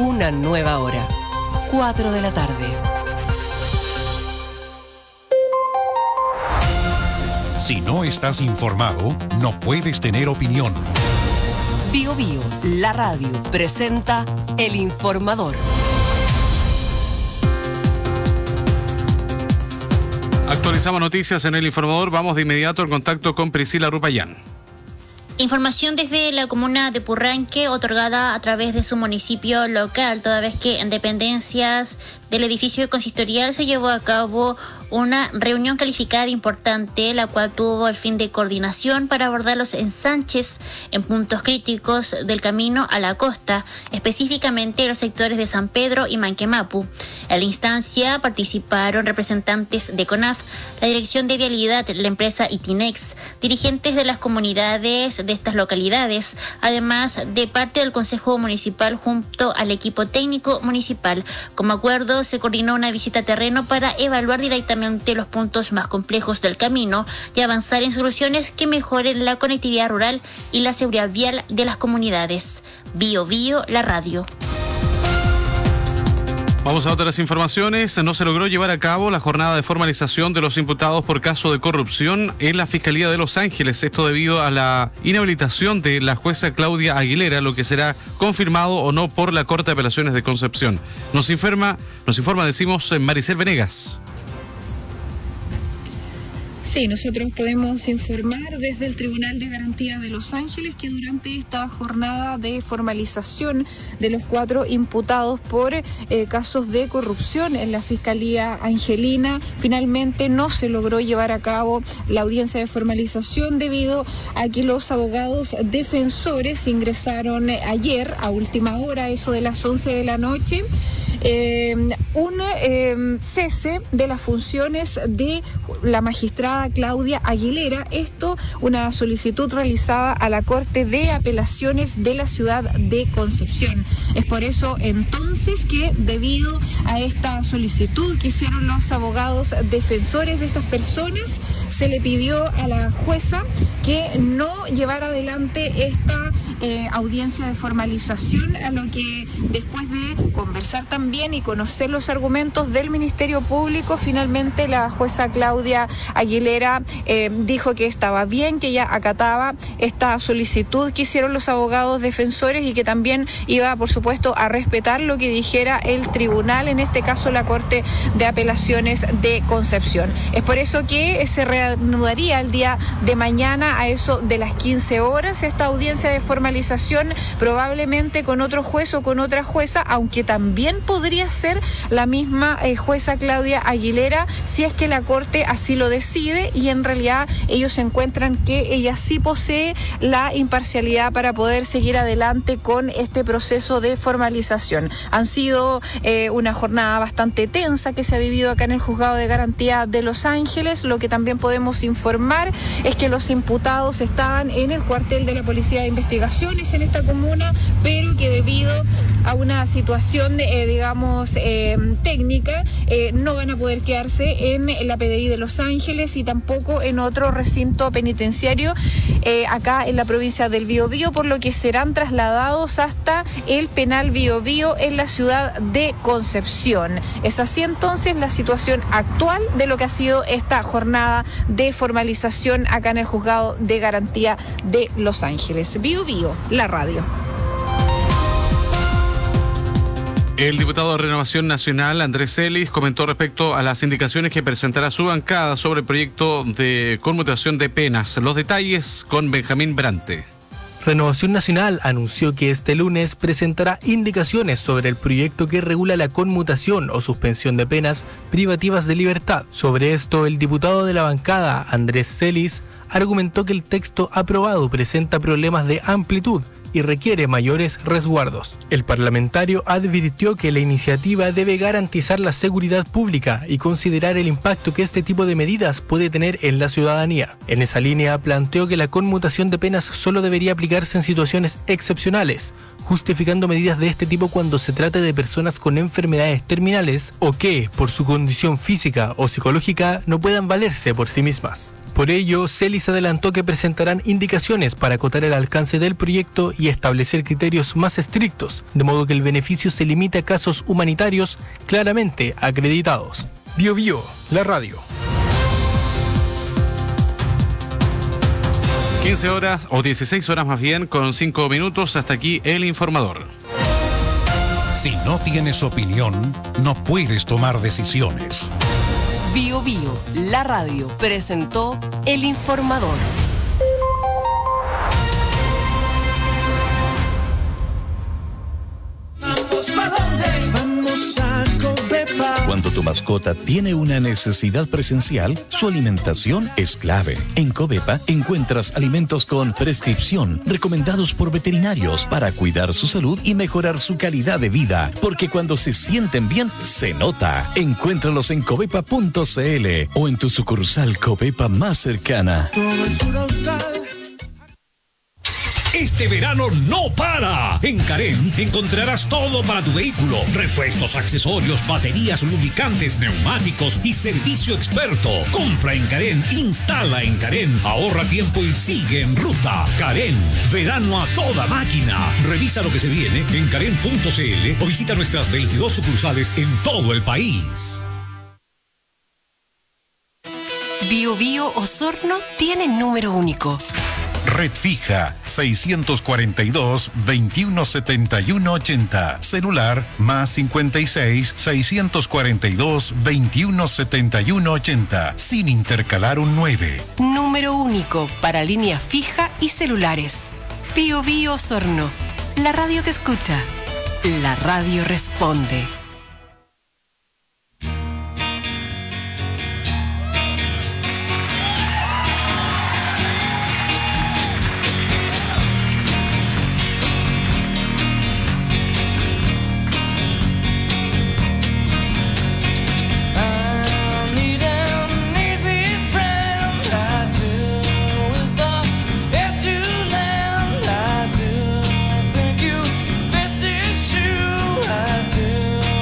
Una nueva hora. 4 de la tarde. Si no estás informado, no puedes tener opinión. Bio Bio, la radio, presenta El Informador. Actualizamos noticias en El Informador. Vamos de inmediato al contacto con Priscila Rupayán. Información desde la comuna de Purranque, otorgada a través de su municipio local, toda vez que en dependencias del edificio consistorial se llevó a cabo una reunión calificada importante, la cual tuvo el fin de coordinación para abordar los ensanches en puntos críticos del camino a la costa, específicamente los sectores de San Pedro y Manquemapu. En la instancia participaron representantes de CONAF, la Dirección de Vialidad, la empresa Itinex, dirigentes de las comunidades de estas localidades, además de parte del Consejo Municipal junto al equipo técnico municipal. Como acuerdo, se coordinó una visita a terreno para evaluar directamente los puntos más complejos del camino y avanzar en soluciones que mejoren la conectividad rural y la seguridad vial de las comunidades. Bio Bio, la radio. Vamos a otras informaciones. No se logró llevar a cabo la jornada de formalización de los imputados por caso de corrupción en la Fiscalía de Los Ángeles. Esto debido a la inhabilitación de la jueza Claudia Aguilera, lo que será confirmado o no por la Corte de Apelaciones de Concepción. Nos informa, decimos, Maricel Venegas. Sí, nosotros podemos informar desde el Tribunal de Garantía de Los Ángeles que durante esta jornada de formalización de los 4 imputados por casos de corrupción en la Fiscalía Angelina, finalmente no se logró llevar a cabo la audiencia de formalización debido a que los abogados defensores ingresaron ayer a última hora, eso de las 11 de la noche, un cese de las funciones de la magistrada Claudia Aguilera. Esto, una solicitud realizada a la Corte de Apelaciones de la ciudad de Concepción. Es por eso entonces que, debido a esta solicitud que hicieron los abogados defensores de estas personas, se le pidió a la jueza que no llevara adelante esta audiencia de formalización, a lo que, después de conversar también y conocer los argumentos del Ministerio Público, finalmente la jueza Claudia Aguilera dijo que estaba bien, que ella acataba esta solicitud que hicieron los abogados defensores y que también iba, por supuesto, a respetar lo que dijera el tribunal, en este caso la Corte de Apelaciones de Concepción. Es por eso que se reanudaría el día de mañana a eso de las 15 horas esta audiencia de formalización, probablemente con otro juez o con otra jueza, aunque también podría ser la misma jueza Claudia Aguilera si es que la Corte así lo decide, y en realidad ellos encuentran que ella sí posee la imparcialidad para poder seguir adelante con este proceso de formalización. Han sido una jornada bastante tensa que se ha vivido acá en el Juzgado de Garantía de Los Ángeles. Lo que también podemos informar es que los imputados estaban en el cuartel de la Policía de Investigaciones en esta comuna, pero que debido a una situación técnica no van a poder quedarse en la PDI de Los Ángeles y tampoco en otro recinto penitenciario acá en la provincia del Biobío, por lo que serán trasladados hasta el penal Biobío en la ciudad de Concepción. Es así entonces la situación actual de lo que ha sido esta jornada de formalización acá en el Juzgado de Garantía de Los Ángeles. Biobío, la radio. El diputado de Renovación Nacional, Andrés Celis, comentó respecto a las indicaciones que presentará su bancada sobre el proyecto de conmutación de penas. Los detalles con Benjamín Brante. Renovación Nacional anunció que este lunes presentará indicaciones sobre el proyecto que regula la conmutación o suspensión de penas privativas de libertad. Sobre esto, el diputado de la bancada, Andrés Celis, argumentó que el texto aprobado presenta problemas de amplitud y requiere mayores resguardos. El parlamentario advirtió que la iniciativa debe garantizar la seguridad pública y considerar el impacto que este tipo de medidas puede tener en la ciudadanía. En esa línea, planteó que la conmutación de penas solo debería aplicarse en situaciones excepcionales, justificando medidas de este tipo cuando se trate de personas con enfermedades terminales o que, por su condición física o psicológica, no puedan valerse por sí mismas. Por ello, Celis adelantó que presentarán indicaciones para acotar el alcance del proyecto y establecer criterios más estrictos, de modo que el beneficio se limite a casos humanitarios claramente acreditados. Bio Bio, la radio. 15 horas, o 16 horas más bien, con 5 minutos. Hasta aquí el informador. Si no tienes opinión, no puedes tomar decisiones. Bio Bio, la radio, presentó El Informador. Vamos a Covepa. Cuando tu mascota tiene una necesidad presencial, su alimentación es clave. En Covepa encuentras alimentos con prescripción, recomendados por veterinarios para cuidar su salud y mejorar su calidad de vida. Porque cuando se sienten bien, se nota. Encuéntralos en covepa.cl o en tu sucursal Covepa más cercana. Todo el sur austral. Este verano no para. En Carén encontrarás todo para tu vehículo: repuestos, accesorios, baterías, lubricantes, neumáticos y servicio experto. Compra en Carén, instala en Carén, ahorra tiempo y sigue en ruta. Carén, verano a toda máquina. Revisa lo que se viene en carén.cl o visita nuestras 22 sucursales en todo el país. Bio Bio Osorno tiene número único. Red fija 642-2171-80. Celular más 56 642 2171-80. Sin intercalar un 9. Número único para línea fija y celulares. Bio Bio Osorno. La radio te escucha. La radio responde. I do.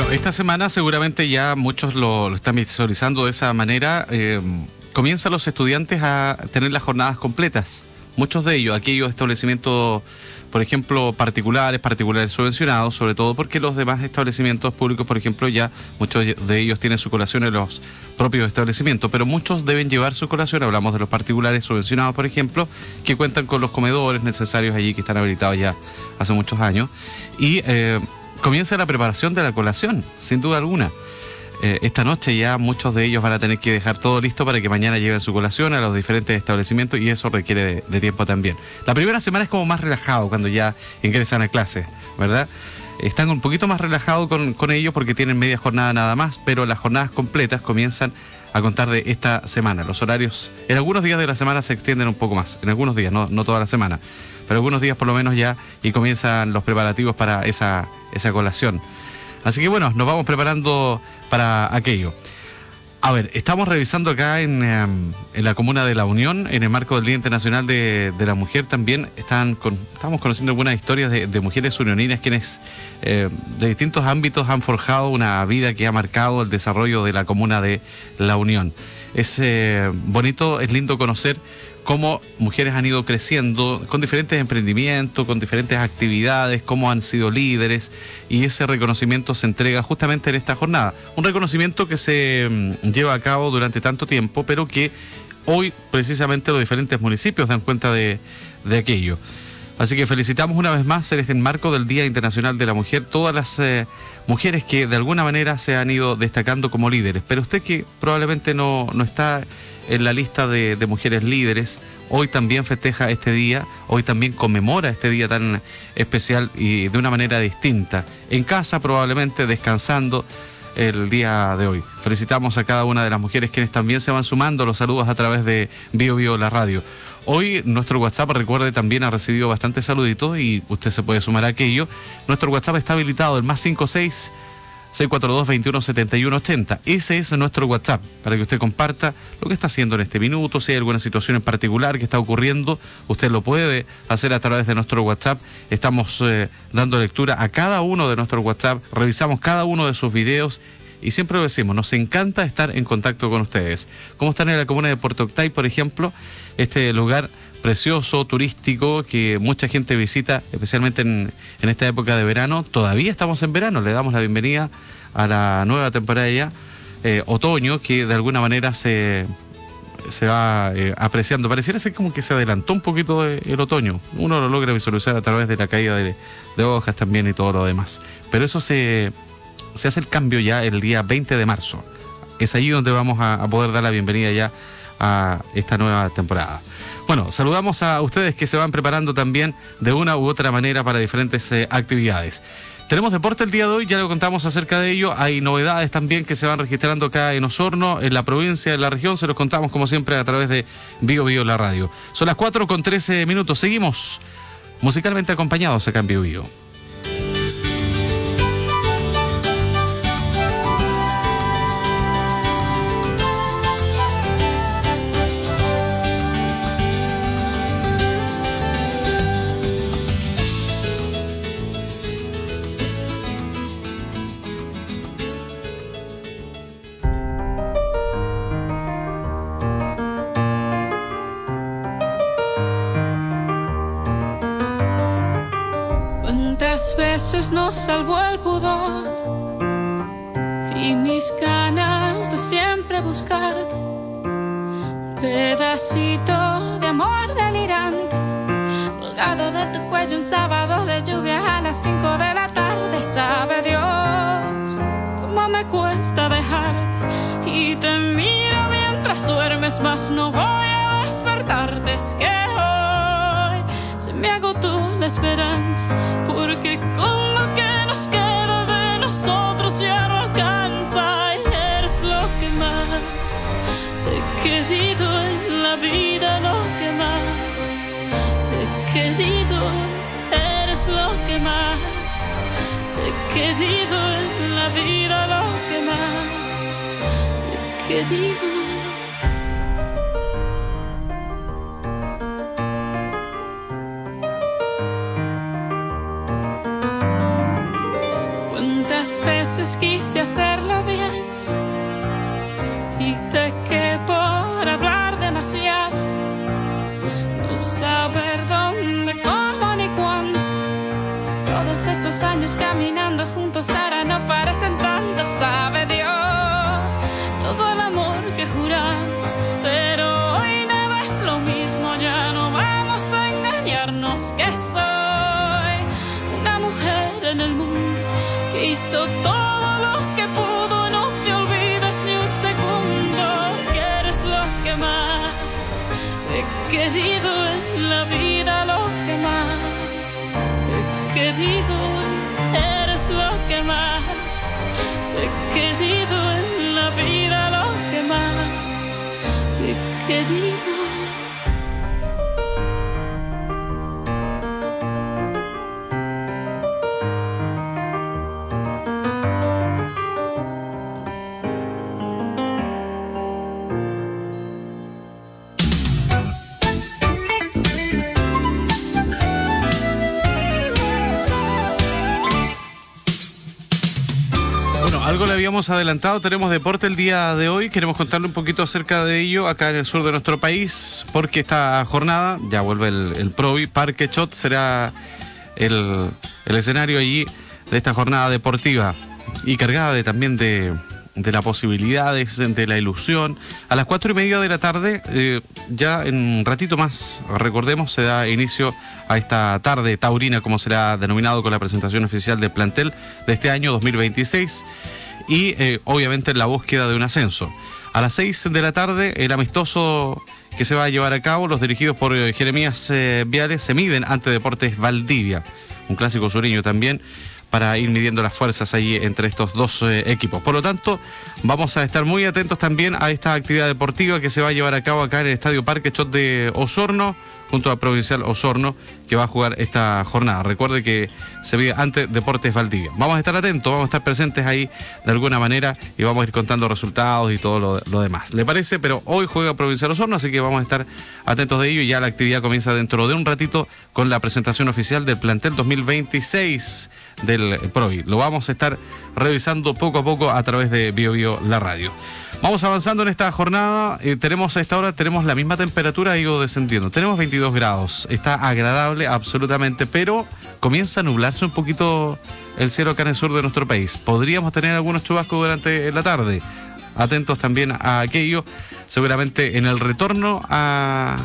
Bueno, esta semana seguramente ya muchos lo están visualizando de esa manera. Comienzan los estudiantes a tener las jornadas completas. Muchos de ellos, aquellos establecimientos, por ejemplo, particulares subvencionados, sobre todo porque los demás establecimientos públicos, por ejemplo, ya muchos de ellos tienen su colación en los propios establecimientos, pero muchos deben llevar su colación. Hablamos de los particulares subvencionados, por ejemplo, que cuentan con los comedores necesarios allí, que están habilitados ya hace muchos años, y comienza la preparación de la colación, sin duda alguna. Esta noche ya muchos de ellos van a tener que dejar todo listo para que mañana lleven su colación a los diferentes establecimientos, y eso requiere de tiempo también. La primera semana es como más relajado cuando ya ingresan a clases, ¿verdad? Están un poquito más relajados con ellos porque tienen media jornada nada más, pero las jornadas completas comienzan a contar de esta semana. Los horarios en algunos días de la semana se extienden un poco más, en algunos días, no toda la semana, pero algunos días por lo menos ya, y comienzan los preparativos para esa colación. Así que bueno, nos vamos preparando para aquello. A ver, estamos revisando acá en la Comuna de La Unión, en el marco del Día Internacional de la Mujer también, estamos conociendo algunas historias de mujeres unioninas quienes de distintos ámbitos han forjado una vida que ha marcado el desarrollo de la Comuna de La Unión. Es bonito, es lindo conocer cómo mujeres han ido creciendo con diferentes emprendimientos, con diferentes actividades, cómo han sido líderes, y ese reconocimiento se entrega justamente en esta jornada. Un reconocimiento que se lleva a cabo durante tanto tiempo, pero que hoy precisamente los diferentes municipios dan cuenta de aquello. Así que felicitamos una vez más en este marco del Día Internacional de la Mujer todas las mujeres que de alguna manera se han ido destacando como líderes. Pero usted que probablemente no está en la lista de mujeres líderes, hoy también festeja este día, hoy también conmemora este día tan especial y de una manera distinta. En casa probablemente descansando el día de hoy. Felicitamos a cada una de las mujeres quienes también se van sumando los saludos a través de Bio Bio la radio. Hoy nuestro WhatsApp, recuerde, también ha recibido bastantes saluditos y usted se puede sumar a aquello. Nuestro WhatsApp está habilitado, el +56 642 21 71 80. Ese es nuestro WhatsApp, para que usted comparta lo que está haciendo en este minuto. Si hay alguna situación en particular que está ocurriendo, usted lo puede hacer a través de nuestro WhatsApp. Estamos dando lectura a cada uno de nuestros WhatsApp, revisamos cada uno de sus videos y siempre lo decimos, nos encanta estar en contacto con ustedes. ¿Cómo están en la comuna de Puerto Octay, por ejemplo? Este lugar precioso, turístico, que mucha gente visita, especialmente en esta época de verano. Todavía estamos en verano, le damos la bienvenida a la nueva temporada ya, otoño, que de alguna manera se va apreciando. Pareciera ser como que se adelantó un poquito el otoño. Uno lo logra visualizar a través de la caída de hojas también y todo lo demás. Pero eso se hace el cambio ya el día 20 de marzo. Es allí donde vamos a poder dar la bienvenida ya a esta nueva temporada. Bueno, saludamos a ustedes que se van preparando también de una u otra manera para diferentes actividades. Tenemos deporte el día de hoy, ya lo contamos acerca de ello. Hay novedades también que se van registrando acá en Osorno, en la provincia, en la región. Se los contamos como siempre a través de Bio Bio la radio. Son las 4:13. Seguimos musicalmente acompañados acá en Bio Bio. Veces nos salvó el pudor y mis ganas de siempre buscarte, pedacito de amor delirante colgado de tu cuello un sábado de lluvia a las 5 de la tarde. Sabe Dios cómo me cuesta dejarte y te miro mientras duermes, mas no voy a despertarte. Es que hoy se me agotó la esperanza, porque con lo que nos queda de nosotros ya no alcanza. Y eres lo que más he querido en la vida, lo que más he querido. Eres lo que más he querido en la vida, lo que más he querido. ¿Cuántas veces quise hacerlo bien? Y de que por hablar demasiado, no saber dónde, cómo ni cuándo, todos estos años caminando juntos ahora no parecen tanto. Sabe Dios todo el amor que juramos, pero hoy nada es lo mismo. Ya no vamos a engañarnos, que soy una mujer en el mundo que hizo todo lo que pudo. No te olvides ni un segundo que eres lo que más he querido en la vida, lo que más he querido. Eres lo que más he querido en la vida, lo que más he querido. Algo le habíamos adelantado, tenemos deporte el día de hoy, queremos contarle un poquito acerca de ello acá en el sur de nuestro país, porque esta jornada, ya vuelve el Provi, Parque Chot será el escenario allí de esta jornada deportiva y cargada también de las posibilidades, de la ilusión. A las 4:30 de la tarde, ya en un ratito más, recordemos, se da inicio a esta tarde taurina, como será denominado, con la presentación oficial del plantel de este año 2026 y obviamente en la búsqueda de un ascenso. A las 6 de la tarde, el amistoso que se va a llevar a cabo, los dirigidos por Jeremías Viales, se miden ante Deportes Valdivia, un clásico sureño también, para ir midiendo las fuerzas ahí entre estos dos equipos. Por lo tanto, vamos a estar muy atentos también a esta actividad deportiva que se va a llevar a cabo acá en el Estadio Parque Chot de Osorno, junto a Provincial Osorno, que va a jugar esta jornada. Recuerde que se mide ante Deportes Valdivia. Vamos a estar atentos, vamos a estar presentes ahí de alguna manera y vamos a ir contando resultados y todo lo demás. ¿Le parece? Pero hoy juega Provincial Osorno, así que vamos a estar atentos de ello y ya la actividad comienza dentro de un ratito con la presentación oficial del plantel 2026 del Provi. Lo vamos a estar revisando poco a poco a través de Bio Bio, la radio. Vamos avanzando en esta jornada. Tenemos a esta hora la misma temperatura, ido descendiendo. Tenemos 22 grados. Está agradable absolutamente, pero comienza a nublarse un poquito el cielo acá en el sur de nuestro país. Podríamos tener algunos chubascos durante la tarde. Atentos también a aquello. Seguramente en el retorno a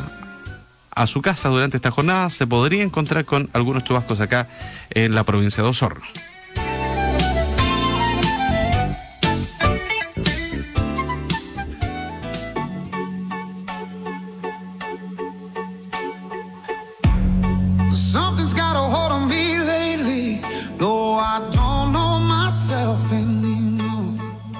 su casa durante esta jornada se podría encontrar con algunos chubascos acá en la provincia de Osorno. Something's got a hold on me lately, though I don't know myself anymore.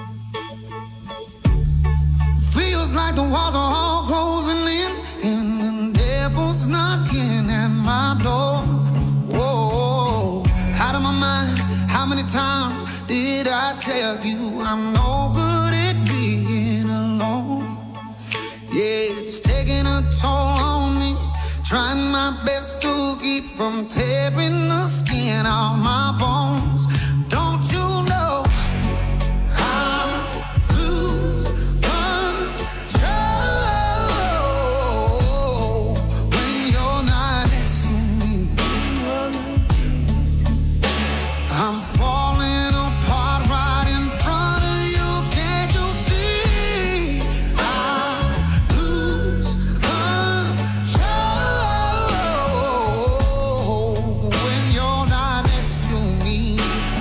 Feels like the walls are all closing in, and the devil's knocking at my door. Whoa, out of my mind, how many times did I tell you I'm no good at being alone? Yeah, it's taking a toll on me, trying my best to keep from tearing the skin off my bones. Don't you know I lose control when you're not next to me? I'm falling apart right in front of you. Can't you see? I lose control when you're not next to me.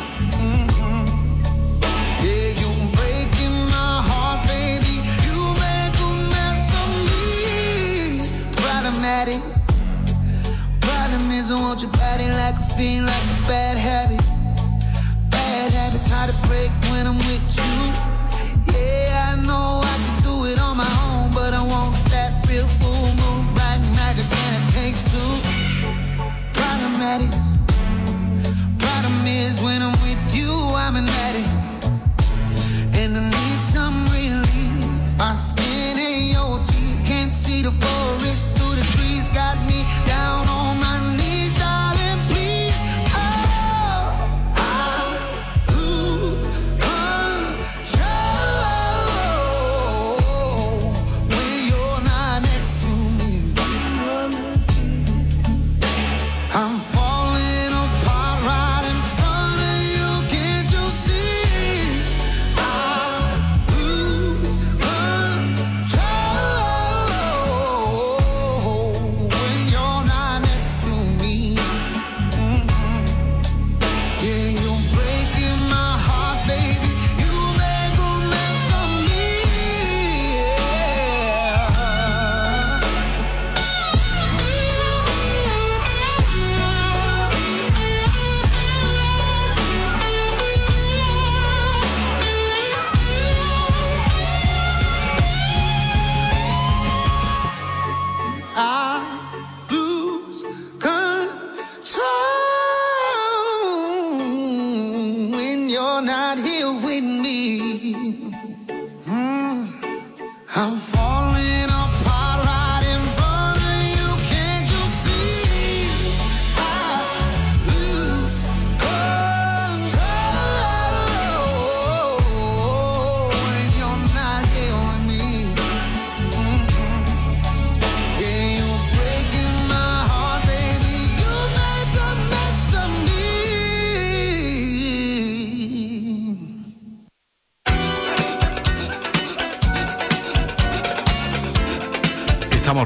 Yeah, you're breaking my heart, baby. You make a mess of me. Problematic. Problem is I want your body like a fiend, like a bad habit. Bad habits hard to break when I'm with you. Yeah, I know I can do it on my own, but I want that real full moon, black magic, and it takes two. Problematic. Problem is when I'm with you, I'm an addict, and I need some relief. My skin ain't your teeth, can't see the forest through the trees. Got me down on my knees, darling, please. Oh, I lose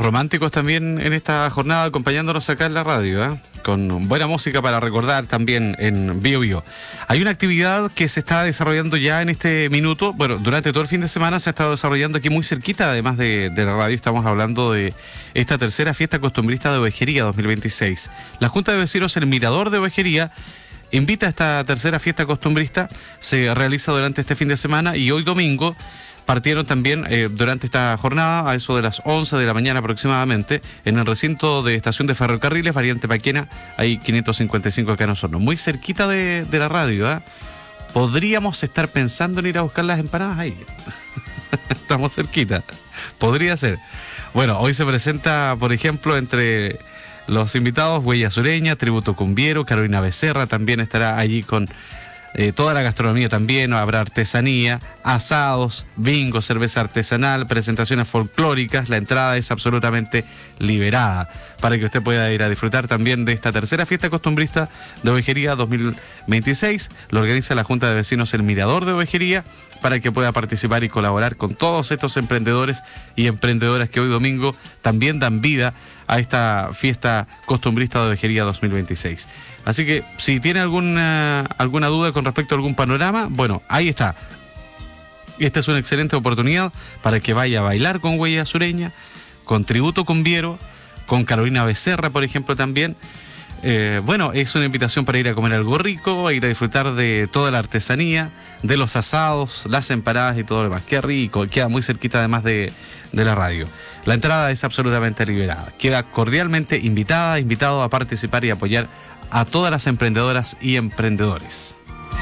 románticos también en esta jornada, acompañándonos acá en la radio, con buena música para recordar también en Bio Bio. Hay una actividad que se está desarrollando ya en este minuto, bueno, durante todo el fin de semana se ha estado desarrollando aquí muy cerquita, además de la radio. Estamos hablando de esta tercera fiesta costumbrista de Ovejería 2026. La Junta de Vecinos El Mirador de Ovejería invita a esta tercera fiesta costumbrista, se realiza durante este fin de semana y hoy domingo partieron también durante esta jornada, a eso de las 11 de la mañana aproximadamente, en el recinto de estación de ferrocarriles, variante Paquena, hay 555 acá en Osorno, muy cerquita de la radio. Podríamos estar pensando en ir a buscar las empanadas ahí. Estamos cerquita, podría ser. Bueno, hoy se presenta, por ejemplo, entre los invitados, Huella Sureña, Tributo Cumbiero, Carolina Becerra también estará allí con toda la gastronomía también. Habrá artesanía, asados, bingo, cerveza artesanal, presentaciones folclóricas. La entrada es absolutamente liberada para que usted pueda ir a disfrutar también de esta tercera fiesta costumbrista de Ovejería 2026. Lo organiza la Junta de Vecinos El Mirador de Ovejería para que pueda participar y colaborar con todos estos emprendedores y emprendedoras que hoy domingo también dan vida a esta fiesta costumbrista de Ovejería 2026. Así que si tiene alguna duda con respecto a algún panorama, bueno, ahí está. Esta es una excelente oportunidad para que vaya a bailar con Huella Sureña, con Tributo Cumbiero, con Carolina Becerra, por ejemplo, también. Bueno, es una invitación para ir a comer algo rico, a ir a disfrutar de toda la artesanía, de los asados, las empanadas y todo lo demás. Qué rico, queda muy cerquita además de la radio. La entrada es absolutamente liberada. Queda cordialmente invitado a participar y apoyar a todas las emprendedoras y emprendedores.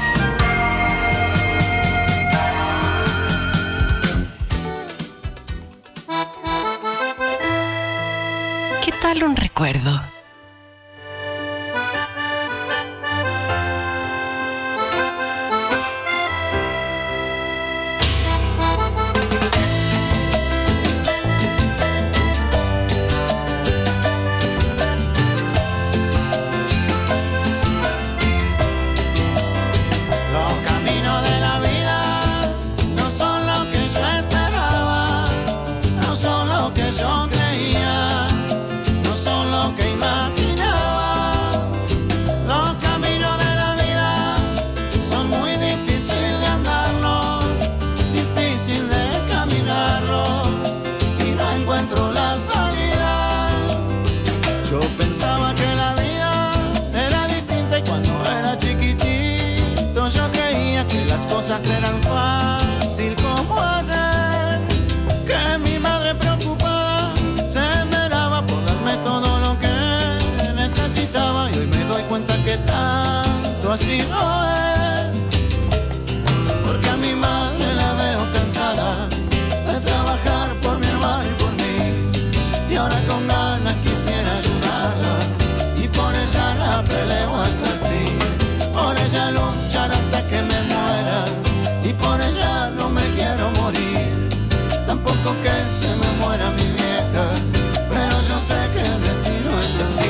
¿Qué tal un recuerdo? Serán fácil como hacer que mi madre preocupada se esmeraba por darme todo lo que necesitaba, y hoy me doy cuenta que tanto así no es, porque a mi madre la veo cansada de trabajar por mi hermano y por mí, y ahora con ganas quisiera ayudarla y por ella la peleo hasta el fin, por ella luchar hasta que me muera. Y por ella no me quiero morir, tampoco que se me muera mi vieja, pero yo sé que el destino es así.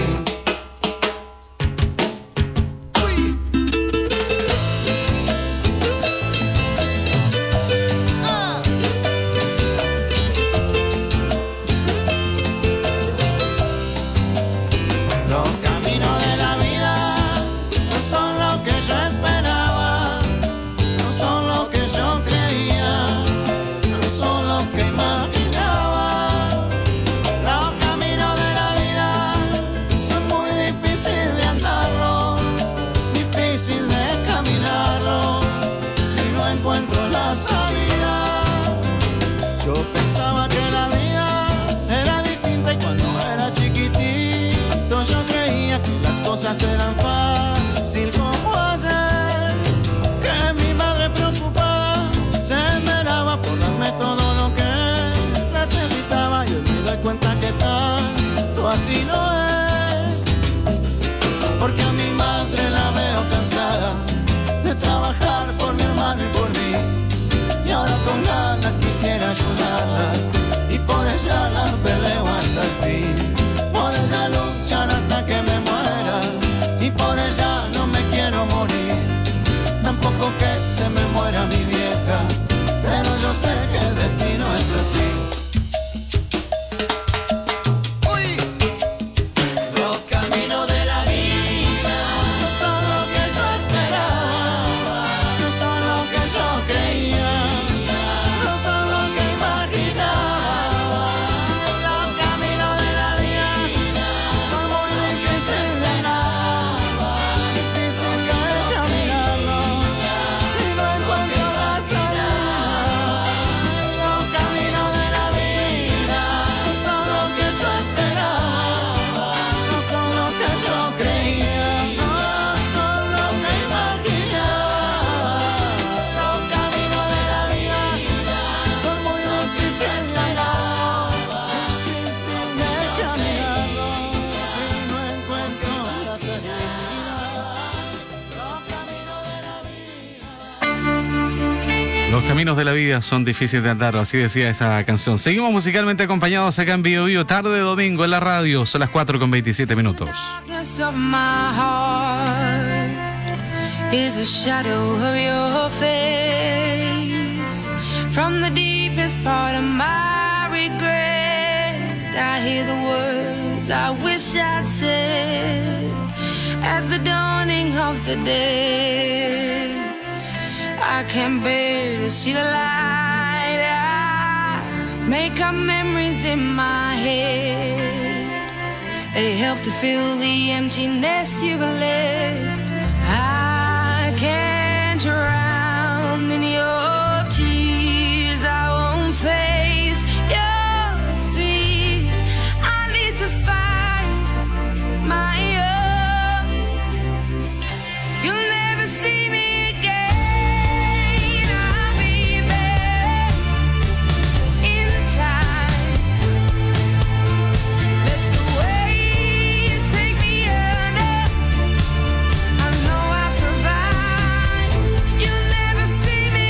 Los caminos de la vida no son lo que yo esperaba, no son lo que yo creía, no son lo que imaginaba. Los caminos de la vida son muy difíciles de andarlo, difícil de caminarlo, y no encuentro la salida. Yo pensaba que la vida era distinta y cuando era chiquitito yo creía que las cosas eran fácil como hacer que mi madre preocupada se esmeraba por darme todo lo que necesitaba, y hoy me doy cuenta que tanto así no es, porque a mi madre la veo cansada de trabajar por mi hermano y por mí, y ahora con ganas quisiera ayudarla y por ella la peleo hasta el fin, por ella luchar hasta que me muera, y por ella no me quiero morir, tampoco que se me muera mi vieja, pero yo sé que el destino es así. Los caminos de la vida son difíciles de andar, así decía esa canción. Seguimos musicalmente acompañados acá en Bio Bio, tarde de domingo en la radio, son las 4:27 minutos. Is a shadow of your face. From the deepest part of my regret, I hear the words I wish I'd said at the dawning of the day. I can't bear to see the light. I make up memories in my head. They help to fill the emptiness you've left. I can't drown in your tears. I won't face your fears. I need to find my own. You'll never see me again. I'll be back in time. Let the waves take me under. I know I'll survive. You'll never see me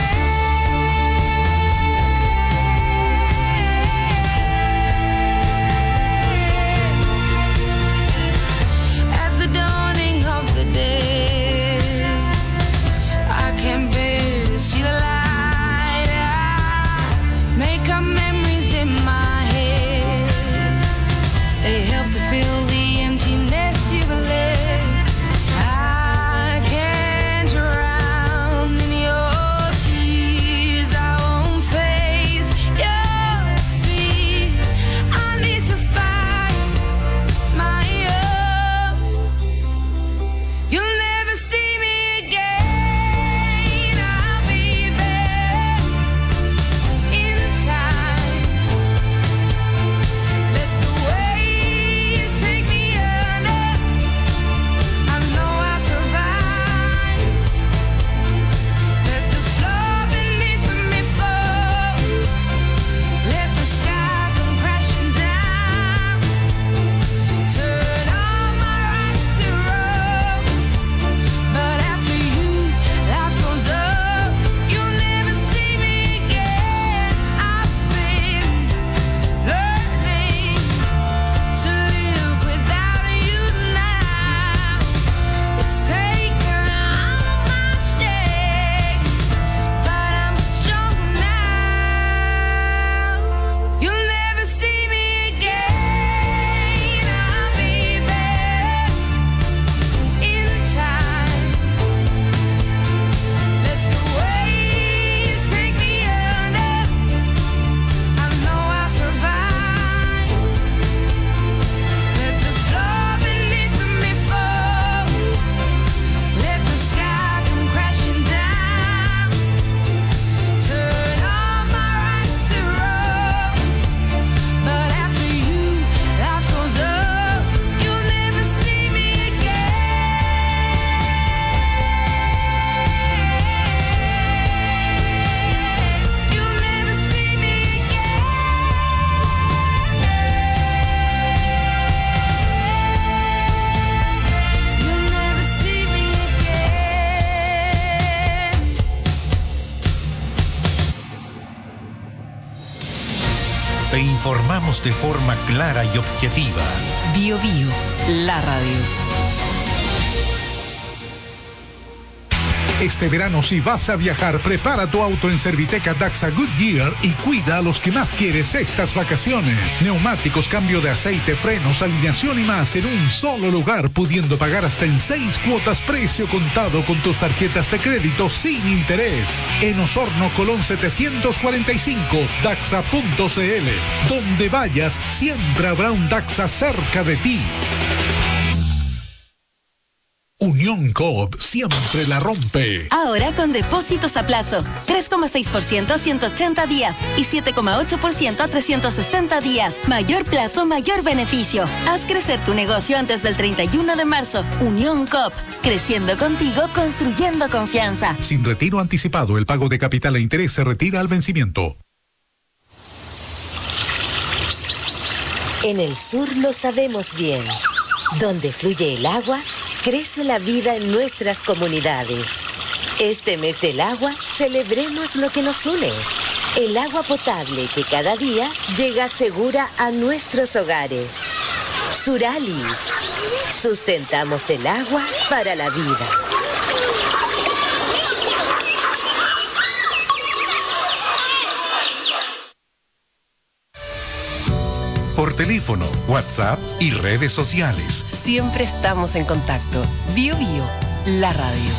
again. At the dawning of the day, I can't bear to see the light. I make up memories in my head. They help to fill the emptiness you've left. I can't drown in your tears. I won't face your fears. I need to find my own. You'll never see me again. I'll be back in time. Let the waves take me under. I know I'll survive. Let the floor beneath me fall. Let the sky come crashing down. Turn on my right to roll. But after you, life goes up. You'll never see me again. I've been learning to live without you now. It's taken all my strength, but I'm strong now. You'll never see me again. I'll be back in time. Let the waves take me under. I know I'll survive. Let the floor beneath me fall. Let the sky come crashing down. Turn on my right to roll. But after you, life goes up. You'll never see me again. You'll never see me again. You'll never see me again. Te informamos de forma clara y objetiva. Bio Bio, la radio. Este verano, si vas a viajar, prepara tu auto en Serviteca Daxa Goodyear y cuida a los que más quieres estas vacaciones. Neumáticos, cambio de aceite, frenos, alineación y más en un solo lugar, pudiendo pagar hasta en 6 cuotas precio contado con tus tarjetas de crédito sin interés. En Osorno, Colón 745, Daxa.cl. Donde vayas, siempre habrá un Daxa cerca de ti. Unión Coop siempre la rompe. Ahora con depósitos a plazo. 3,6% a 180 días y 7,8% a 360 días. Mayor plazo, mayor beneficio. Haz crecer tu negocio antes del 31 de marzo. Unión Coop. Creciendo contigo, construyendo confianza. Sin retiro anticipado, el pago de capital e interés se retira al vencimiento. En el sur lo sabemos bien. Donde fluye el agua, crece la vida en nuestras comunidades. Este mes del agua, celebremos lo que nos une. El agua potable que cada día llega segura a nuestros hogares. Suralis. Sustentamos el agua para la vida. Por teléfono, WhatsApp y redes sociales. Siempre estamos en contacto. Bio Bio, la radio.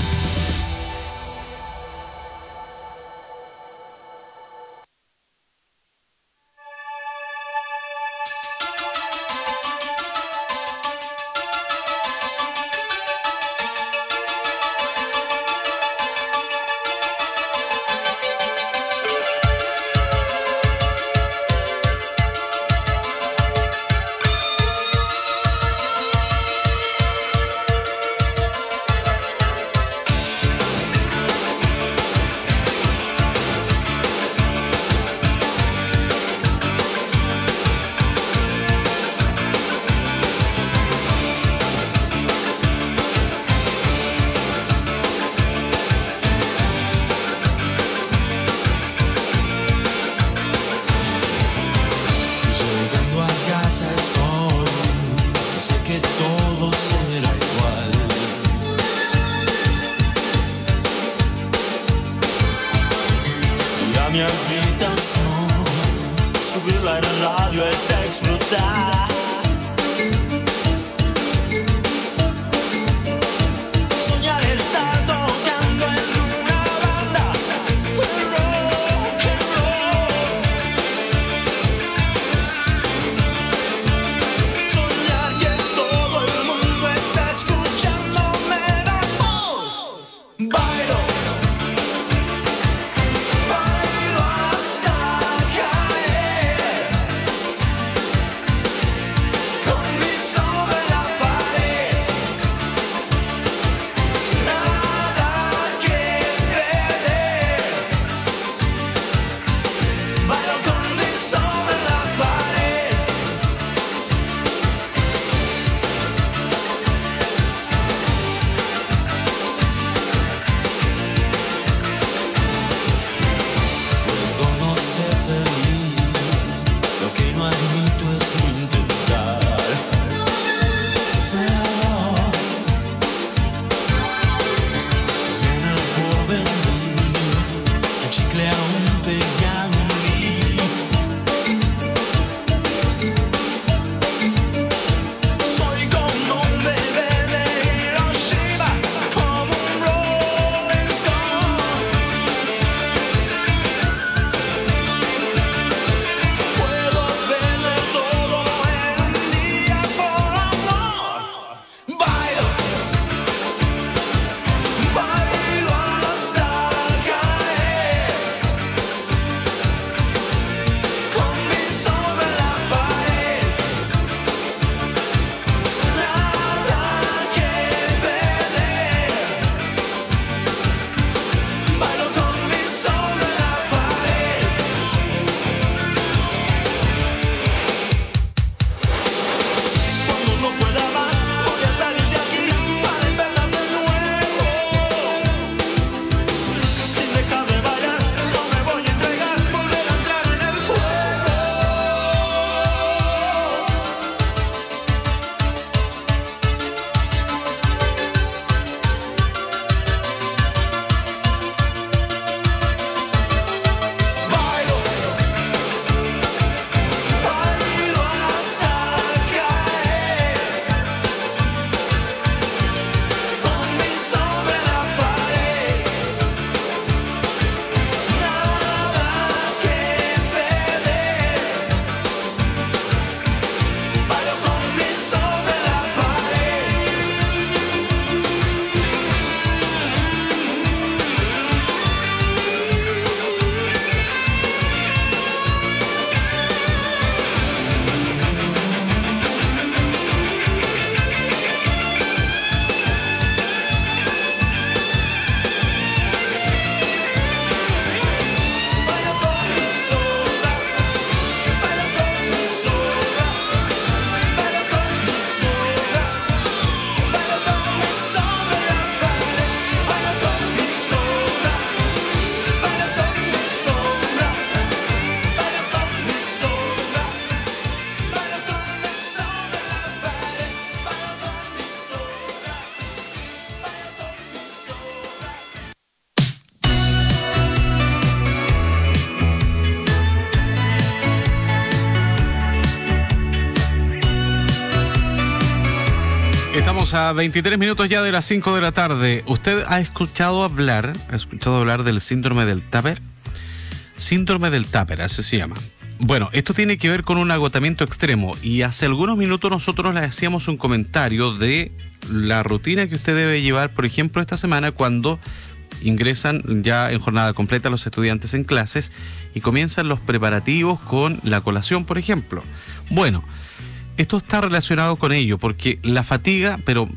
Estamos a 23 minutos ya de las 5 de la tarde. ¿Usted ha escuchado hablar del síndrome del Tupper? Síndrome del Tupper, así se llama. Bueno, esto tiene que ver con un agotamiento extremo y hace algunos minutos nosotros le hacíamos un comentario de la rutina que usted debe llevar, por ejemplo, esta semana cuando ingresan ya en jornada completa los estudiantes en clases y comienzan los preparativos con la colación, por ejemplo. Bueno, esto está relacionado con ello porque la fatiga, pero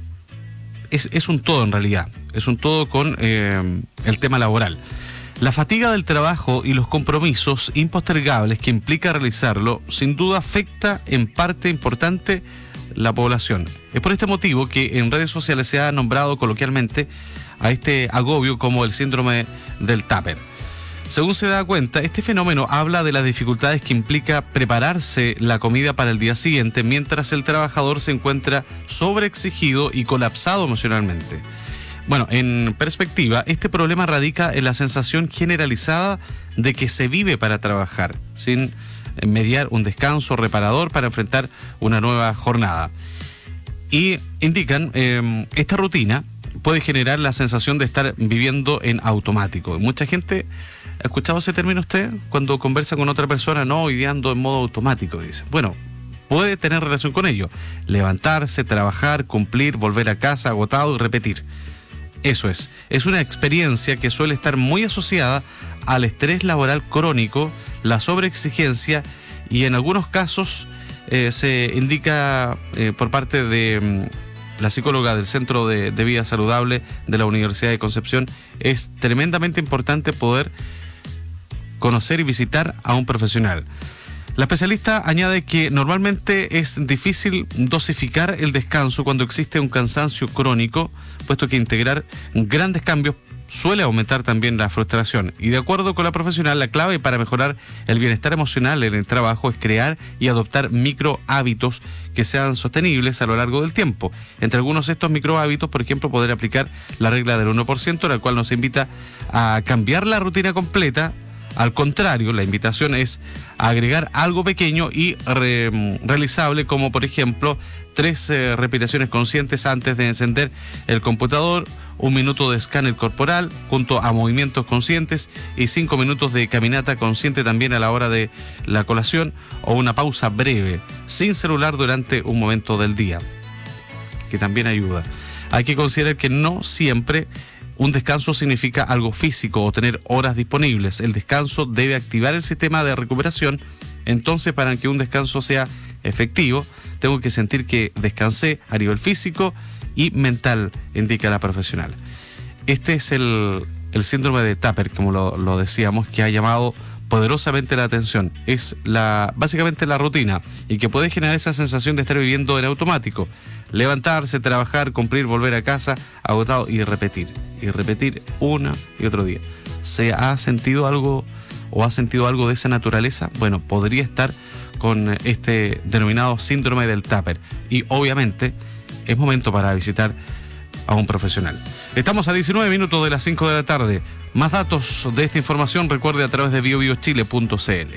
es un todo en realidad, es un todo con el tema laboral. La fatiga del trabajo y los compromisos impostergables que implica realizarlo, sin duda afecta en parte importante la población. Es por este motivo que en redes sociales se ha nombrado coloquialmente a este agobio como el síndrome del Tupper. Según se da cuenta, este fenómeno habla de las dificultades que implica prepararse la comida para el día siguiente mientras el trabajador se encuentra sobreexigido y colapsado emocionalmente. Bueno, en perspectiva, este problema radica en la sensación generalizada de que se vive para trabajar, sin mediar un descanso reparador para enfrentar una nueva jornada. Y indican, esta rutina puede generar la sensación de estar viviendo en automático. Mucha gente, ¿ha escuchado ese término usted? Cuando conversa con otra persona, no, hoy día ando en modo automático, dice. Bueno, puede tener relación con ello. Levantarse, trabajar, cumplir, volver a casa agotado y repetir. Eso es una experiencia que suele estar muy asociada al estrés laboral crónico, la sobreexigencia y en algunos casos se indica por parte de la psicóloga del Centro de Vida Saludable de la Universidad de Concepción, es tremendamente importante poder conocer y visitar a un profesional. La especialista añade que normalmente es difícil dosificar el descanso cuando existe un cansancio crónico, puesto que integrar grandes cambios suele aumentar también la frustración. Y de acuerdo con la profesional, la clave para mejorar el bienestar emocional en el trabajo es crear y adoptar micro hábitos que sean sostenibles a lo largo del tiempo. Entre algunos de estos micro hábitos, por ejemplo, poder aplicar la regla del 1%, la cual nos invita a cambiar la rutina completa. Al contrario, la invitación es a agregar algo pequeño y realizable, como por ejemplo 3 respiraciones conscientes antes de encender el computador, 1 minuto de escáner corporal junto a movimientos conscientes y 5 minutos de caminata consciente también a la hora de la colación, o una pausa breve sin celular durante un momento del día, que también ayuda. Hay que considerar que no siempre un descanso significa algo físico o tener horas disponibles. El descanso debe activar el sistema de recuperación. Entonces, para que un descanso sea efectivo, tengo que sentir que descansé a nivel físico y mental, indica la profesional. Este es el síndrome de Tupper, como lo decíamos, que ha llamado poderosamente la atención. Es básicamente la rutina y que puede generar esa sensación de estar viviendo en automático. Levantarse, trabajar, cumplir, volver a casa, agotado y repetir una y otro día. ¿Se ha sentido algo o ha sentido algo de esa naturaleza? Bueno, podría estar con este denominado síndrome del Tupper y obviamente es momento para visitar a un profesional. Estamos a 19 minutos de las 5 de la tarde. Más datos de esta información recuerde a través de biobiochile.cl.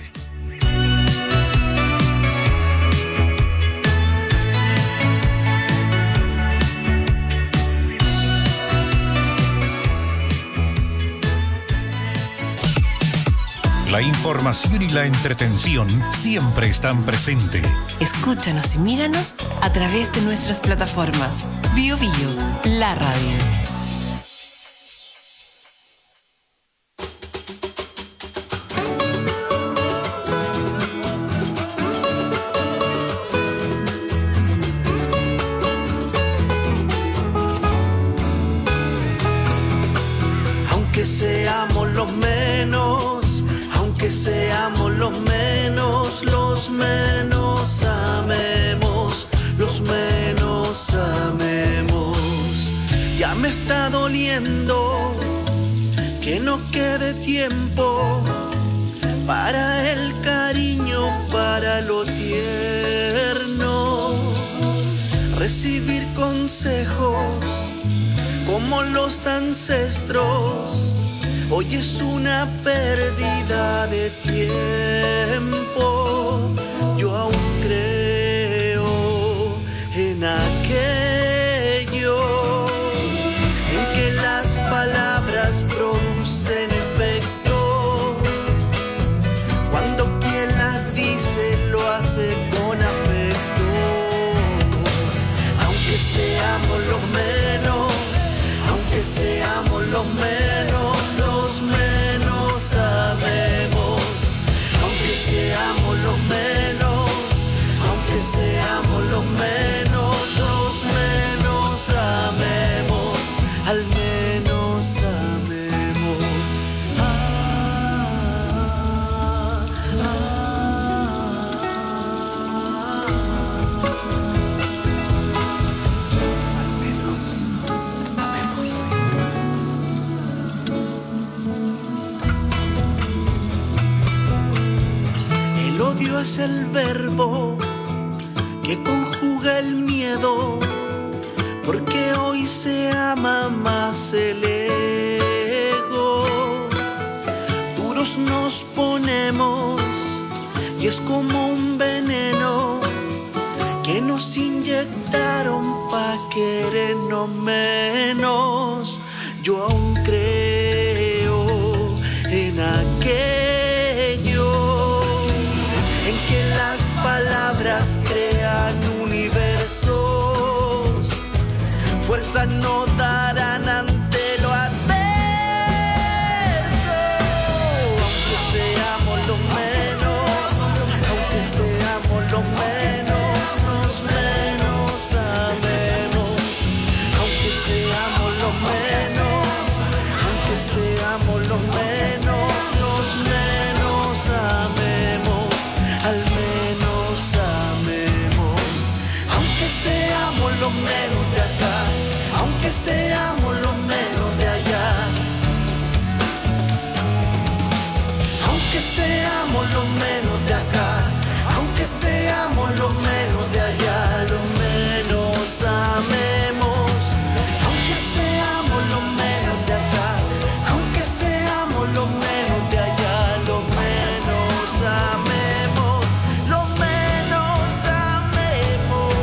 La información y la entretención siempre están presentes. Escúchanos y míranos a través de nuestras plataformas. Bio Bio, la radio. Aunque seamos los menos, aunque seamos los menos amemos, los menos amemos. Ya me está doliendo que no quede tiempo para el cariño, para lo tierno. Recibir consejos como los ancestros, hoy es una pérdida de tiempo. Yo aún creo en aquel menos en efecto. Cuando quien las dice lo hace con afecto. Aunque seamos los menos, aunque seamos los menos sabemos. Aunque seamos los menos, aunque seamos los menos amemos, al menos amemos. Al menos amemos. El odio es el verbo que conjuga el miedo, porque hoy se ama más el ego. Duros nos ponemos y es como un veneno que nos inyectaron pa' querernos menos. Yo aún creo en aquello, en que las palabras crean universos. Fuerzas no darán ante lo adverso. Aunque seamos los menos, aunque seamos los menos sabemos. Aunque seamos los menos, aunque seamos los menos amemos, al menos amemos. Aunque seamos los menos de acá, aunque seamos los menos de allá, aunque seamos los menos de acá, aunque seamos los menos de allá, los menos amemos. Aunque seamos los menos de acá, aunque seamos los menos de allá, los menos amemos, los menos amemos.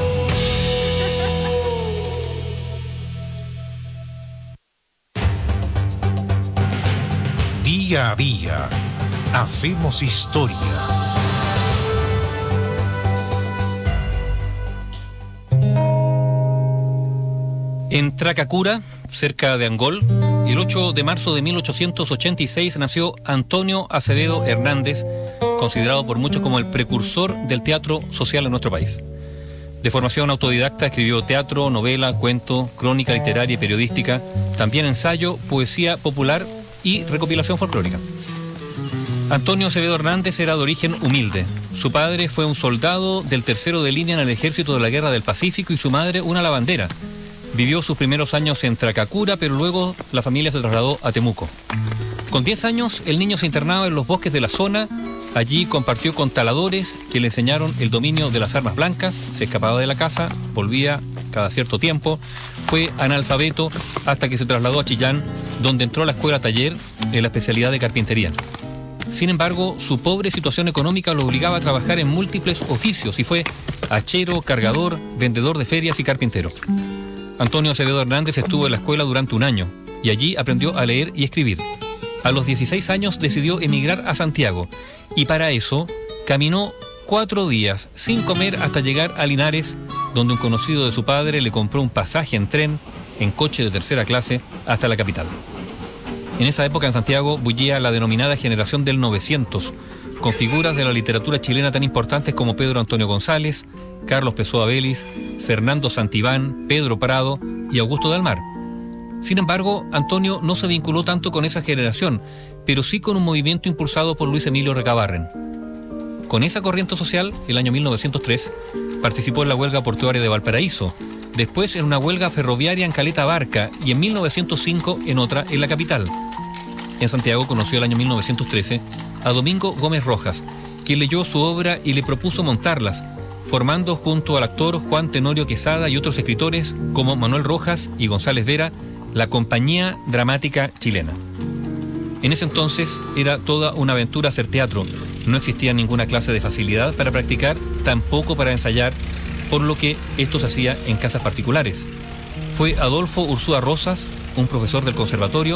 Día a día, hacemos historia. En Tracacura, cerca de Angol, el 8 de marzo de 1886 nació Antonio Acevedo Hernández, considerado por muchos como el precursor del teatro social en nuestro país. De formación autodidacta, escribió teatro, novela, cuento, crónica literaria y periodística, también ensayo, poesía popular y recopilación folclórica. Antonio Acevedo Hernández era de origen humilde. Su padre fue un soldado del 3º de línea en el ejército de la Guerra del Pacífico y su madre una lavandera. Vivió sus primeros años en Tracacura, pero luego la familia se trasladó a Temuco. Con 10 años, el niño se internaba en los bosques de la zona. Allí compartió con taladores que le enseñaron el dominio de las armas blancas. Se escapaba de la casa, volvía cada cierto tiempo. Fue analfabeto hasta que se trasladó a Chillán, donde entró a la escuela taller en la especialidad de carpintería. Sin embargo, su pobre situación económica lo obligaba a trabajar en múltiples oficios y fue hachero, cargador, vendedor de ferias y carpintero. Antonio Acevedo Hernández estuvo en la escuela durante un año y allí aprendió a leer y escribir. A los 16 años decidió emigrar a Santiago y para eso caminó 4 días sin comer hasta llegar a Linares, donde un conocido de su padre le compró un pasaje en tren, en coche de 3ª clase, hasta la capital. En esa época en Santiago bullía la denominada generación del 900, con figuras de la literatura chilena tan importantes como Pedro Antonio González, Carlos Pessoa Vélez, Fernando Santibán, Pedro Prado y Augusto de Almar. Sin embargo, Antonio no se vinculó tanto con esa generación, pero sí con un movimiento impulsado por Luis Emilio Recabarren. Con esa corriente social, el año 1903, participó en la huelga portuaria de Valparaíso, después en una huelga ferroviaria en Caleta Barca y en 1905 en otra en la capital. En Santiago conoció el año 1913 a Domingo Gómez Rojas, quien leyó su obra y le propuso montarlas, formando junto al actor Juan Tenorio Quesada y otros escritores como Manuel Rojas y González Vera, la Compañía Dramática Chilena. En ese entonces era toda una aventura hacer teatro. No existía ninguna clase de facilidad para practicar, tampoco para ensayar, por lo que esto se hacía en casas particulares. Fue Adolfo Ursúa Rosas, un profesor del conservatorio,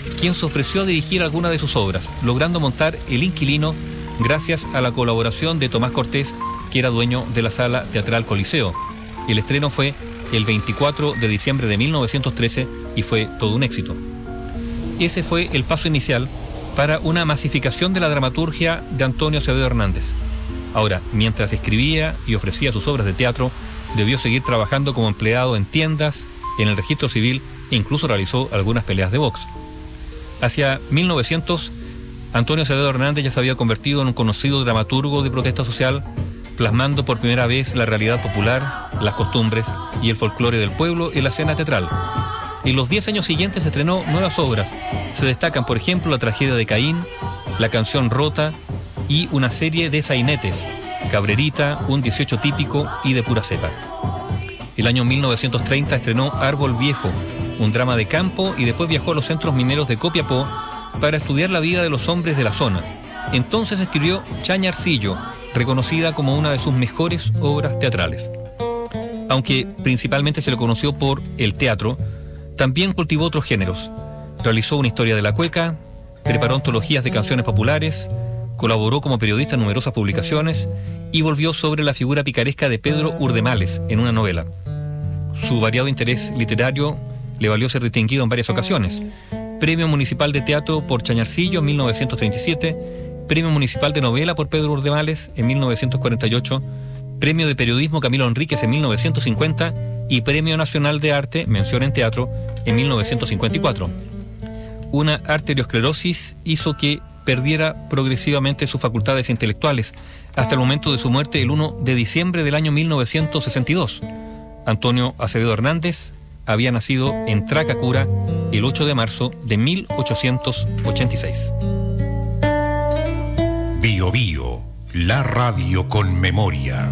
quien se ofreció a dirigir alguna de sus obras, logrando montar El Inquilino gracias a la colaboración de Tomás Cortés, que era dueño de la Sala Teatral Coliseo. El estreno fue el 24 de diciembre de 1913 y fue todo un éxito. Ese fue el paso inicial para una masificación de la dramaturgia de Antonio Acevedo Hernández. Ahora, mientras escribía y ofrecía sus obras de teatro, debió seguir trabajando como empleado en tiendas, en el registro civil e incluso realizó algunas peleas de box. Hacia 1900, Antonio Acevedo Hernández ya se había convertido en un conocido dramaturgo de protesta social, plasmando por primera vez la realidad popular, las costumbres y el folclore del pueblo en la escena teatral. En los 10 años siguientes se estrenó nuevas obras. Se destacan, por ejemplo, La tragedia de Caín, La canción rota y una serie de sainetes, Cabrerita, Un 18 típico y De pura cepa. El año 1930 estrenó Árbol Viejo, un drama de campo, y después viajó a los centros mineros de Copiapó para estudiar la vida de los hombres de la zona. Entonces escribió Chañarcillo, reconocida como una de sus mejores obras teatrales. Aunque principalmente se le conoció por el teatro, también cultivó otros géneros. Realizó una historia de la cueca, preparó antologías de canciones populares, colaboró como periodista en numerosas publicaciones y volvió sobre la figura picaresca de Pedro Urdemales en una novela. Su variado interés literario le valió ser distinguido en varias ocasiones. Premio Municipal de Teatro por Chañarcillo en 1937, Premio Municipal de Novela por Pedro Urdemales en 1948, Premio de Periodismo Camilo Enríquez en 1950 y Premio Nacional de Arte, mención en teatro, en 1954. Una arteriosclerosis hizo que perdiera progresivamente sus facultades intelectuales hasta el momento de su muerte el 1 de diciembre del año 1962. Antonio Acevedo Hernández había nacido en Tracacura el 8 de marzo de 1886. Bio Bio, la radio con memoria.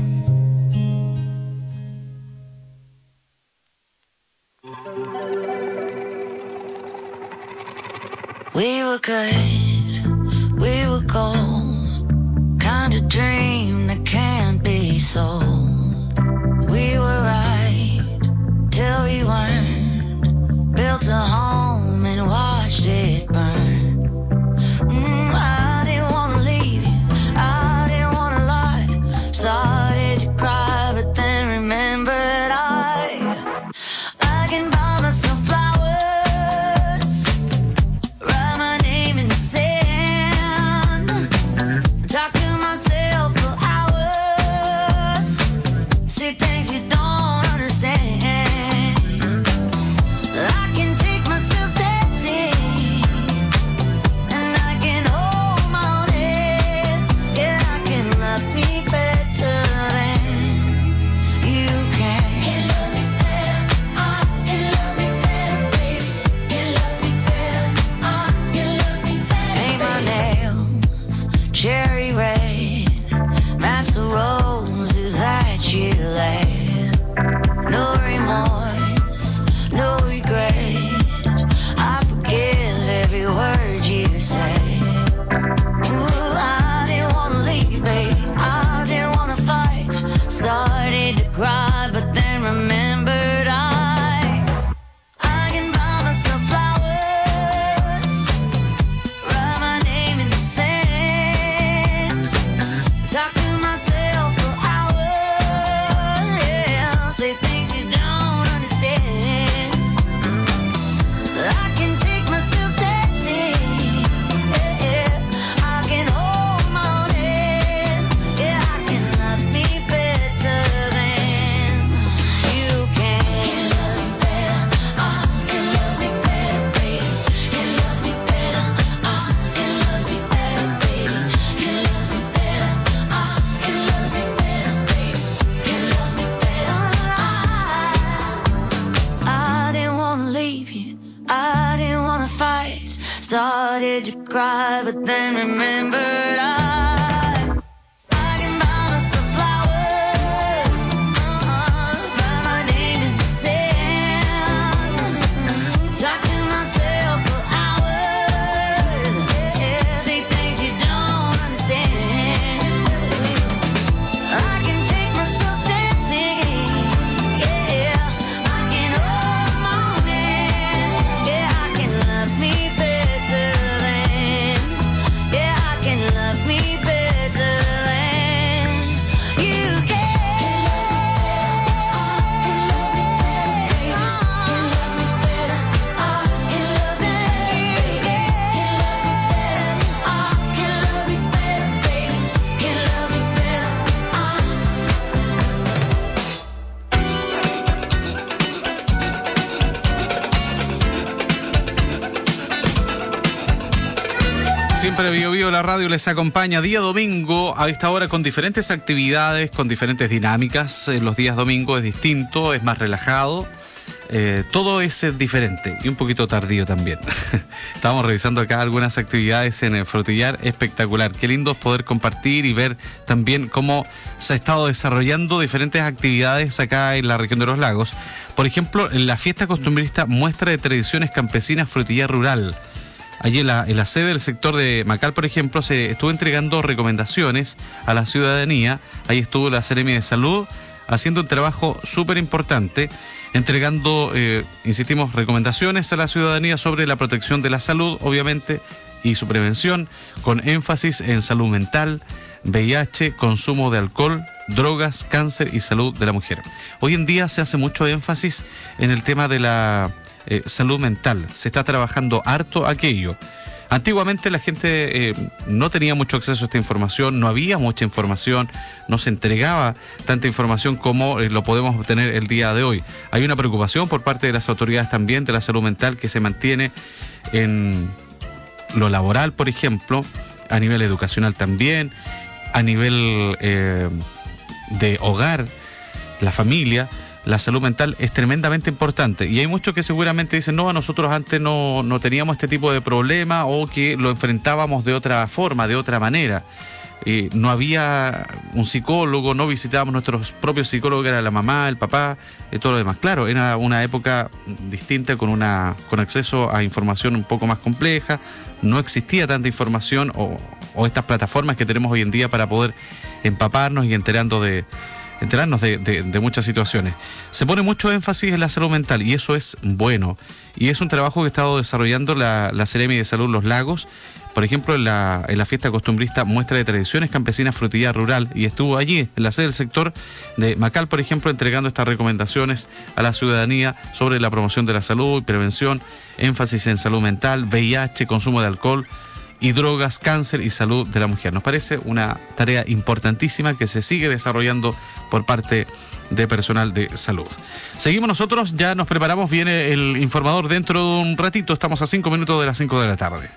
We were good, we were gold, kind of dream that can't be sold. We were right till we weren't, built a home and watched it burn. I didn't wanna leave you, I didn't wanna lie, started to cry but then remembered I can buy myself flowers, write my name in the sand, talk to myself for hours, see things you don't understand. I can take myself dancing, and I can hold my own head. Yeah, I can love me better than you can. Can love me better, I can love me better, baby. Can love me better, I can love me better. Paint my nails cherry red, match the roses that you laid. No remorse, no regret, I forgive every word you say. Ooh, I didn't wanna leave, babe, I didn't wanna fight, started to cry but then remembered I can buy myself flowers, write my name in the sand, talk to myself for hours, yeah, say things you don't understand. I can take myself dancing, yeah, I can hold my own head, yeah, I can love me better than you can. Can love me better, I can love me better, baby. Can love me better, I can love me better, baby. Can love me better, I can love me better, baby. Can love me better, I didn't wanna leave you, I didn't wanna fight, started to cry but then remembered I can buy myself flowers, write my name in the sand, talk to myself for hours, yeah, say things you don't understand. I can take myself dancing, yeah, I can hold my own hand, yeah, I can love me better siempre, Bio Bio, la radio les acompaña día domingo a esta hora con diferentes actividades, con diferentes dinámicas. Los días domingo es distinto, es más relajado. Todo es diferente y un poquito tardío también. Estamos revisando acá algunas actividades en el Frutillar, espectacular. Qué lindo es poder compartir y ver también cómo se ha estado desarrollando diferentes actividades acá en la región de los lagos. Por ejemplo, en la fiesta costumbrista Muestra de Tradiciones Campesinas Frutillar Rural. Allí en la sede del sector de Macal, por ejemplo, se estuvo entregando recomendaciones a la ciudadanía. Ahí estuvo la Seremi de Salud haciendo un trabajo súper importante, entregando, insistimos, recomendaciones a la ciudadanía sobre la protección de la salud, obviamente, y su prevención, con énfasis en salud mental, VIH, consumo de alcohol, drogas, cáncer y salud de la mujer. Hoy en día se hace mucho énfasis en el tema de la salud mental. Se está trabajando harto aquello. Antiguamente la gente no tenía mucho acceso a esta información, no había mucha información, no se entregaba tanta información como lo podemos obtener el día de hoy. Hay una preocupación por parte de las autoridades también de la salud mental que se mantiene en lo laboral, por ejemplo, a nivel educacional también, a nivel de hogar, la familia. La salud mental es tremendamente importante y hay muchos que seguramente dicen, no, nosotros antes no teníamos este tipo de problema o que lo enfrentábamos de otra forma, de otra manera. No había un psicólogo, no visitábamos nuestros propios psicólogos, que era la mamá, el papá, y todo lo demás. Claro, era una época distinta con acceso a información un poco más compleja, no existía tanta información o estas plataformas que tenemos hoy en día para poder empaparnos y enterarnos de muchas situaciones. Se pone mucho énfasis en la salud mental y eso es bueno. Y es un trabajo que ha estado desarrollando la Seremi de Salud Los Lagos. Por ejemplo, en la fiesta costumbrista Muestra de Tradiciones Campesinas Frutillar Rural, y estuvo allí en la sede del sector de Macal, por ejemplo, entregando estas recomendaciones a la ciudadanía sobre la promoción de la salud y prevención, énfasis en salud mental, VIH, consumo de alcohol y drogas, cáncer y salud de la mujer. Nos parece una tarea importantísima que se sigue desarrollando por parte de personal de salud. Seguimos nosotros, ya nos preparamos, viene el informador dentro de un ratito, estamos a 5 minutos de las 5 de la tarde.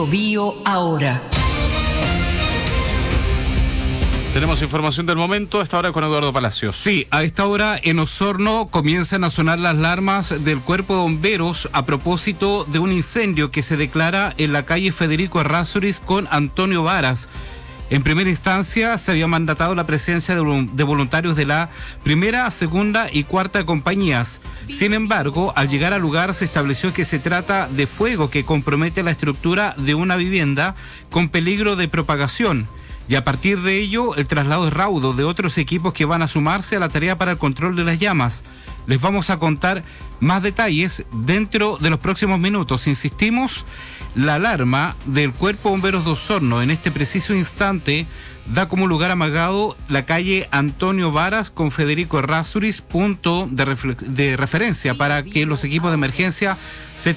Bio Bio ahora. Tenemos información del momento, a esta hora con Eduardo Palacios. Sí, a esta hora en Osorno comienzan a sonar las alarmas del Cuerpo de Bomberos a propósito de un incendio que se declara en la calle Federico Errázuriz con Antonio Varas. En primera instancia se había mandatado la presencia de voluntarios de la primera, segunda y cuarta compañías. Sin embargo, al llegar al lugar se estableció que se trata de fuego que compromete la estructura de una vivienda con peligro de propagación. Y a partir de ello, el traslado es raudo de otros equipos que van a sumarse a la tarea para el control de las llamas. Les vamos a contar más detalles dentro de los próximos minutos. Insistimos, la alarma del Cuerpo de Bomberos de Osorno en este preciso instante da como lugar amagado la calle Antonio Varas con Federico Errázuriz, punto de referencia para que los equipos de emergencia se